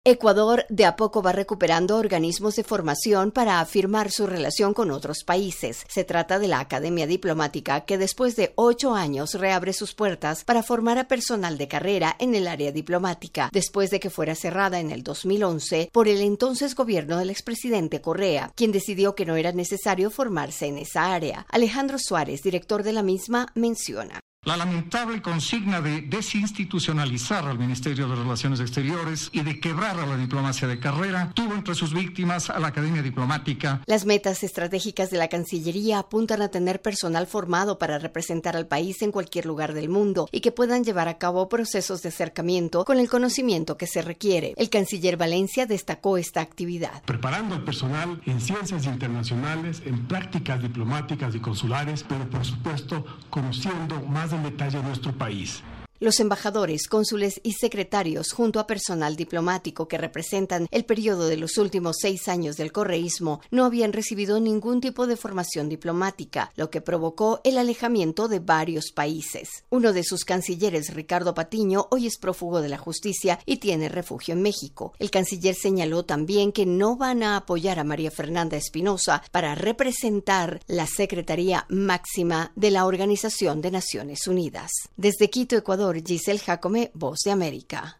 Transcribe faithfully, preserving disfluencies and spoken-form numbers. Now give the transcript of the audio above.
Ecuador de a poco va recuperando organismos de formación para afirmar su relación con otros países. Se trata de la Academia Diplomática, que después de ocho años reabre sus puertas para formar a personal de carrera en el área diplomática, después de que fuera cerrada en el dos mil once por el entonces gobierno del expresidente Correa, quien decidió que no era necesario formarse en esa área. Alejandro Suárez, director de la misma, menciona: La lamentable consigna de desinstitucionalizar al Ministerio de Relaciones Exteriores y de quebrar a la diplomacia de carrera tuvo entre sus víctimas a la Academia Diplomática. Las metas estratégicas de la Cancillería apuntan a tener personal formado para representar al país en cualquier lugar del mundo y que puedan llevar a cabo procesos de acercamiento con el conocimiento que se requiere. El canciller Valencia destacó esta actividad. Preparando al personal en ciencias internacionales, en prácticas diplomáticas y consulares, pero por supuesto conociendo más en detalle nuestro país. Los embajadores, cónsules y secretarios, junto a personal diplomático que representan el periodo de los últimos seis años del correísmo, no habían recibido ningún tipo de formación diplomática, lo que provocó el alejamiento de varios países. Uno de sus cancilleres, Ricardo Patiño, hoy es prófugo de la justicia y tiene refugio en México. El canciller señaló también que no van a apoyar a María Fernanda Espinosa para representar la Secretaría Máxima de la Organización de Naciones Unidas. Desde Quito, Ecuador, Giselle Jacome, Voz de América.